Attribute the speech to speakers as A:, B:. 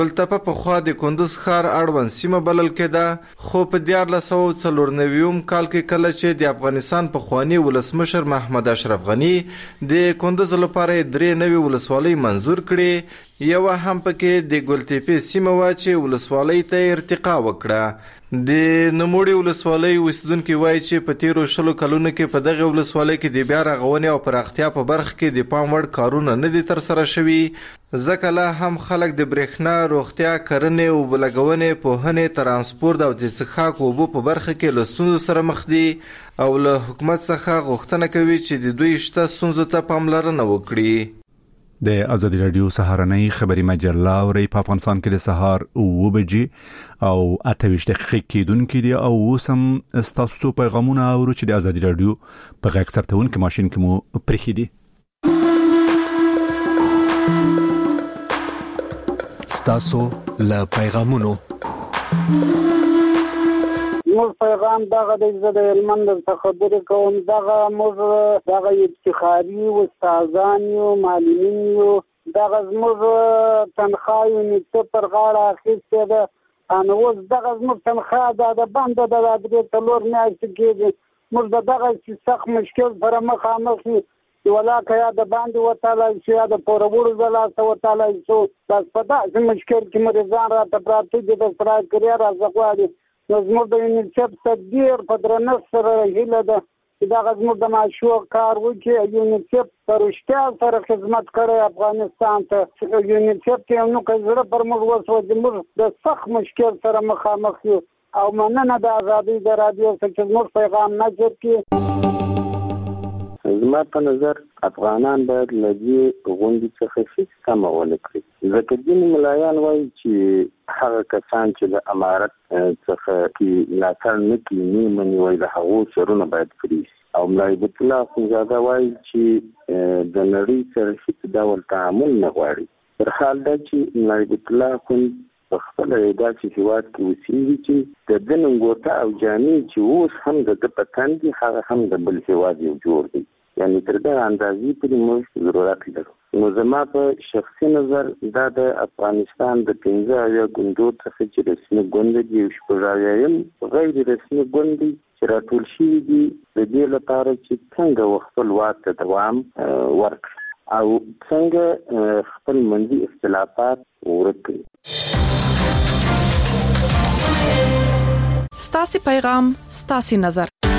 A: ولتپه پخوا د کندوز ښار اړوند سیمه بلل کېده، خو په 1494 کال کې کله چې د افغانستان پخوانی ولسمشر محمد اشرف غني د کندوز لپاره 3 نوې ولسوالۍ منظور کړې، یوه هم پکې د ګلتپې سیمه وه چې ولسوالۍ ته ارتقا وکړه. د نوموړې ولسوالۍ اوسیدونکي وایي چې په تیرو 20 کلونو کې په دغه ولسوالۍ کې د بیا رغونې او پراختیا په برخه کې د پام وړ کارونه نه دي ترسره شوي، ځکه لا هم خلک د برېښنا، روغتیا، کرنې، اوبه لګونې، پوهنې، ترانسپورت او د څښاک اوبو په برخه کې له ستونزو سره مخ دي او له حکومت څخه غوښتنه کوي چې د دوی شته ستونزو ته پاملرنه وکړي.
B: د ازادي رادیو سهارنۍ خبري مجله اوري په افغانستان کې د سهار 9 بجې او 28 دقیقې کېدونکې دي او وسم تاسو پیغامونه اورو چې د ازادي رادیو په غږ ثبتون کې ماشين کې مو پرېخي دي.
C: تاسو له پیغامونو
D: موږ پیغام دغه د هلمند څخه خبرې کوم. موږ دغه افتخاري استادان یو، معلمین یو، دغه زموږ تنخواه یې پر غاړه اخیستې ده، نو اوس دغه زموږ تنخواه د بنده د 3-4 میاشتې کېږي. موږ دغه سخت مشکل سره مخامخ یو، ولاکه یا د باندې وتلی شو یا د پوروړو د لاسه وتلی شو. بس په داسې مشکل کې مریضان راته پراته دي، د سرای کریا راڅه غواړي. نو زموږ د یونیسف څخه ډېر په درنښت سره هیله ده چې دغه زموږ د معشوق کار وکړي. یونیسف په رښتیا سره خدمت کړی افغانستان ته. یونیسف کې یو نوکی زړه پر موږ وسوه چې موږ د سخت مشکل سره مخامخ یو، او مننه د ازادۍ د رادیو څخه چې زموږ پیغام نشر کړي.
E: زما په نظر افغانان باید له دې غونډې څخه هیڅ کمه ونه کړي، ځکه ځینې ملایان وایي چې هغه کسان چې د امارت څخه کې ملاتړ نه کوي، نه مني، وایي د هغو سرونه باید پرې شي. او ملا عبد الله اخندزاده وایي چې د نړۍ سره هیڅ ډول تعامل نه غواړي. تر حال دا چې ملا عبد الله اخند په خپل داسې هېواد کې اوسېږي چې د ده ننګوټه او جامې چې اوس هم د ده په تن دي، هغه هم د بل هېواد یو جوړ دی. یعنی تر دغه اندازې پورې موږ ضرورت لرو. نو زما په شخصي نظر دا د افغانستان د 15 ګوندو څخه چې رسمي ګوند دي، 16 غیر رسمي ګوند دي چې راټول شوي دي د دې لپاره چې څنګه خپل واک ته دوام ورکړي او څنګه خپل منځي اختلافات ورک کړي.
F: ستاسو پیغام، ستاسو نظر.